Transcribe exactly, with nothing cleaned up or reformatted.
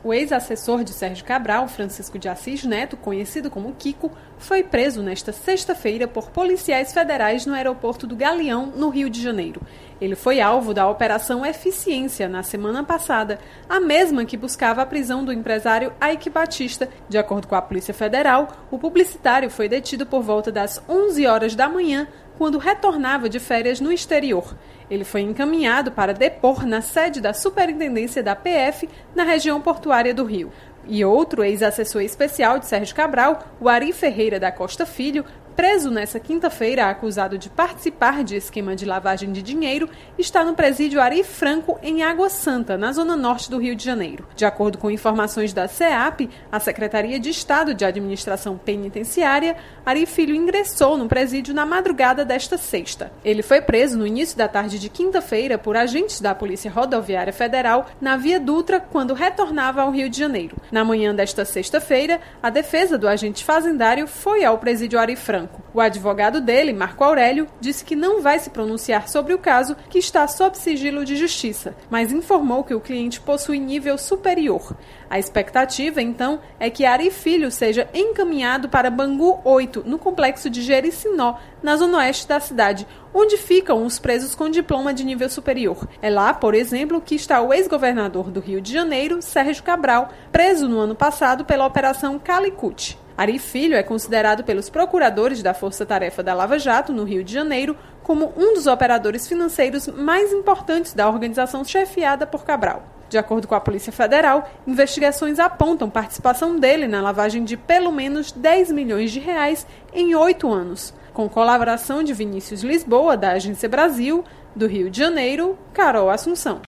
O ex-assessor de Sérgio Cabral, Francisco de Assis Neto, conhecido como Kiko, foi preso nesta sexta-feira por policiais federais no aeroporto do Galeão, no Rio de Janeiro. Ele foi alvo da Operação Eficiência na semana passada, a mesma que buscava a prisão do empresário Aike Batista. De acordo com a Polícia Federal, o publicitário foi detido por volta das onze horas da manhã, quando retornava de férias no exterior. Ele foi encaminhado para depor na sede da Superintendência da P F, na região portuária do Rio. E outro ex-assessor especial de Sérgio Cabral, o Ari Ferreira da Costa Filho, preso nesta quinta-feira acusado de participar de esquema de lavagem de dinheiro, está no presídio Ari Franco, em Água Santa, na zona norte do Rio de Janeiro. De acordo com informações da SEAP, a Secretaria de Estado de Administração Penitenciária, Ari Filho ingressou no presídio na madrugada desta sexta. Ele foi preso no início da tarde de quinta-feira por agentes da Polícia Rodoviária Federal na Via Dutra, quando retornava ao Rio de Janeiro. Na manhã desta sexta-feira, a defesa do agente fazendário foi ao presídio Ari Franco. O advogado dele, Marco Aurélio, disse que não vai se pronunciar sobre o caso, que está sob sigilo de justiça, mas informou que o cliente possui nível superior. A expectativa, então, é que Ari Filho seja encaminhado para Bangu oito, no complexo de Jericinó, na zona oeste da cidade, onde ficam os presos com diploma de nível superior. É lá, por exemplo, que está o ex-governador do Rio de Janeiro, Sérgio Cabral, preso no ano passado pela Operação Calicut. Ari Filho é considerado pelos procuradores da Força Tarefa da Lava Jato, no Rio de Janeiro, como um dos operadores financeiros mais importantes da organização chefiada por Cabral. De acordo com a Polícia Federal, investigações apontam participação dele na lavagem de pelo menos dez milhões de reais em oito anos. Com colaboração de Vinícius Lisboa, da Agência Brasil, do Rio de Janeiro, Carol Assunção.